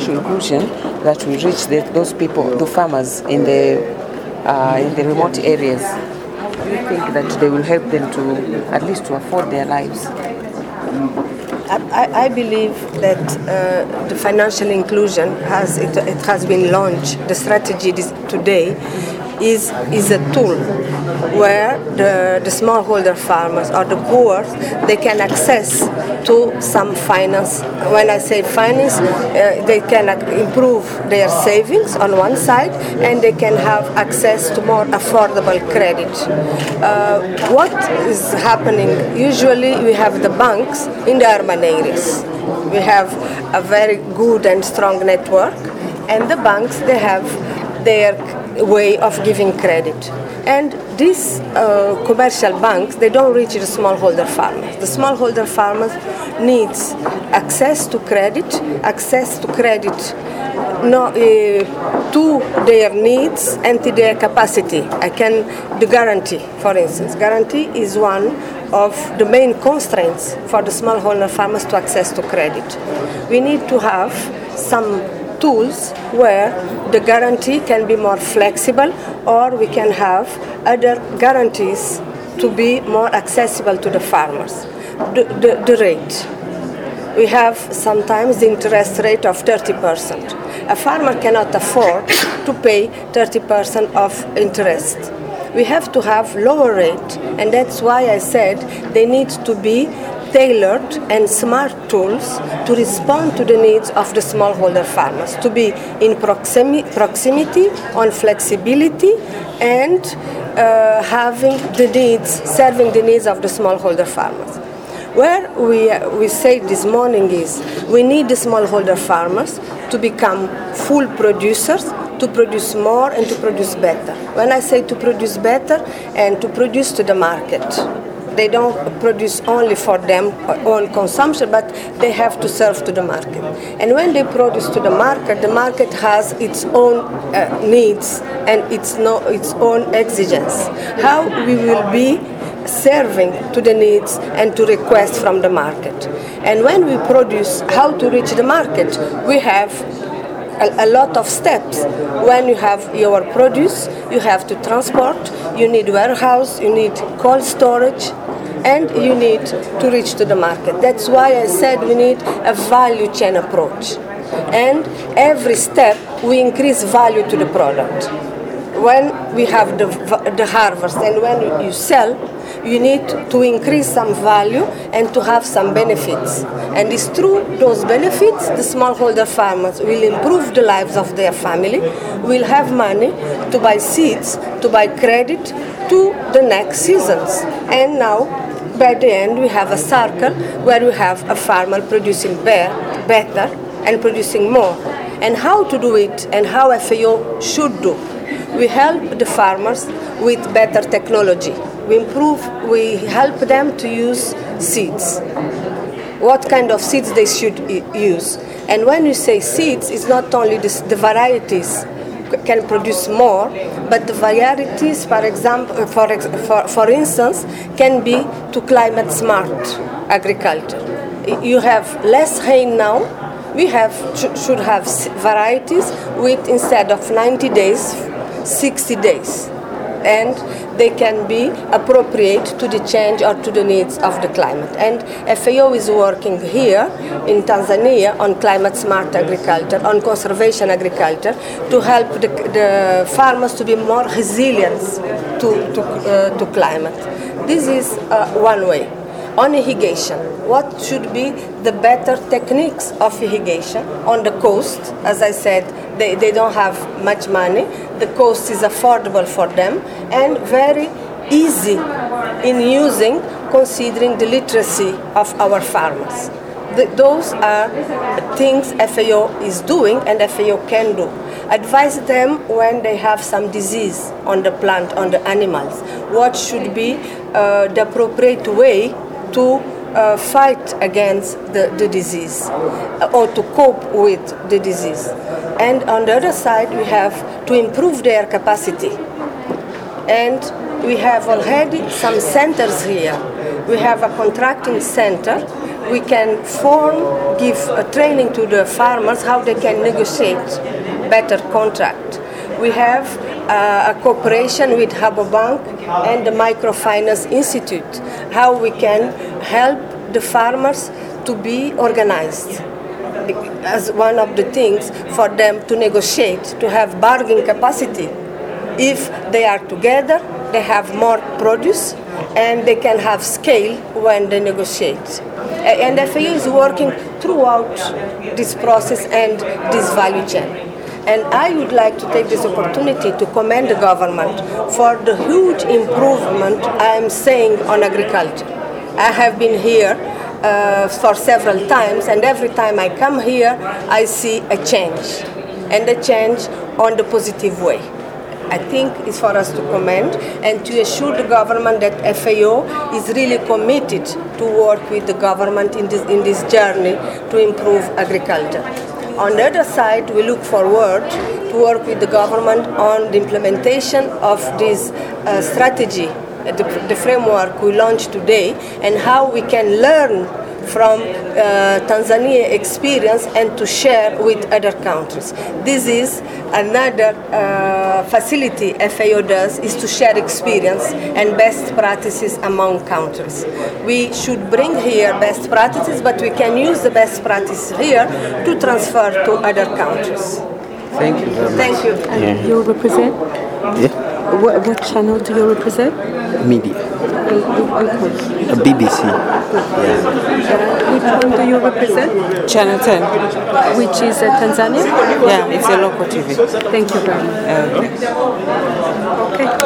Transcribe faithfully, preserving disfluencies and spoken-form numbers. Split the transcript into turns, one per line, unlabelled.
financial inclusion that will reach the, those people, the farmers in the uh, in the remote areas? Do you think that they will help them to at least to afford their lives?
I, I believe that uh, the financial inclusion has it, it has been launched. The strategy this, today is is a tool where the, the smallholder farmers or the poor, they can access to some finance. When I say finance, uh, they can improve their savings on one side, and they can have access to more affordable credit. Uh, what is happening? Usually we have the banks in the urban areas. We have a very good and strong network, and the banks, they have their way of giving credit. And these uh, commercial banks, they don't reach the smallholder farmers. The smallholder farmers needs access to credit, access to credit no, uh, to their needs and to their capacity. I can, the guarantee, for instance, guarantee is one of the main constraints for the smallholder farmers to access to credit. We need to have some tools where the guarantee can be more flexible, or we can have other guarantees to be more accessible to the farmers. The, the, the rate. We have sometimes the interest rate of thirty percent. A farmer cannot afford to pay thirty percent of interest. We have to have lower rate, and that's why I said they need to be tailored and smart tools to respond to the needs of the smallholder farmers, to be in proximi- proximity, on flexibility, and uh, having the needs, serving the needs of the smallholder farmers. Where we, uh, we said this morning is we need the smallholder farmers to become full producers, to produce more and to produce better. When I say to produce better, and to produce to the market. They don't produce only for them own consumption, but they have to serve to the market. And when they produce to the market, the market has its own uh, needs and its, no, its own exigence. How we will be serving to the needs and to requests from the market. And when we produce, how to reach the market, we have a, a lot of steps. When you have your produce, you have to transport, you need warehouse, you need cold storage, and you need to reach to the market. That's why I said we need a value chain approach. And every step, we increase value to the product. When we have the, the harvest and when you sell, you need to increase some value and to have some benefits. And it's through those benefits, the smallholder farmers will improve the lives of their family, will have money to buy seeds, to buy credit to the next seasons. And now, by the end, we have a circle where we have a farmer producing better and producing more. And how to do it and how F A O should do. We help the farmers with better technology. We improve, we help them to use seeds. What kind of seeds they should use. And when you say seeds, it's not only this, the varieties can produce more, but the varieties, for example, for, for, for instance, can be to climate smart agriculture. You have less rain now, we have should have varieties with, instead of ninety days, sixty days. And they can be appropriate to the change or to the needs of the climate. And F A O is working here in Tanzania on climate smart agriculture, on conservation agriculture, to help the, the farmers to be more resilient to, to, uh, to climate. This is uh, one way. On irrigation, what should be the better techniques of irrigation? On the coast, as I said, they, they don't have much money. The coast is affordable for them and very easy in using, considering the literacy of our farmers. The, those are things F A O is doing and F A O can do. Advise them when they have some disease on the plant, on the animals. What should be uh, the appropriate way to uh, fight against the, the disease uh, or to cope with the disease. And on the other side, we have to improve their capacity. And we have already some centers here. We have a contracting center we can form, give a training to the farmers how they can negotiate better contract. We have uh, a cooperation with Rabobank and the Microfinance Institute, how we can help the farmers to be organized as one of the things for them to negotiate, to have bargaining capacity. If they are together, they have more produce and they can have scale when they negotiate. And F A O is working throughout this process and this value chain. And I would like to take this opportunity to commend the government for the huge improvement I am seeing on agriculture. I have been here uh, for several times, and every time I come here, I see a change, and a change on the positive way. I think it's for us to commend and to assure the government that F A O is really committed to work with the government in this, in this journey to improve agriculture. On the other side, we look forward to work with the government on the implementation of this uh, strategy, the, the framework we launched today, and how we can learn from uh, Tanzania experience and to share with other countries. This is another uh, facility F A O does, is to share experience and best practices among countries. We should bring here best practices, but we can use the best practices here to transfer to other countries.
Thank you very much.
Thank you.
And
Yeah.
you represent?
Yeah,
What, what channel do you represent?
media,
Uh,
a B B C.
which one do you represent?
Channel ten.
Which is uh, Tanzania?
Yeah, it's a local T V.
Thank you very much.
Uh,
Okay.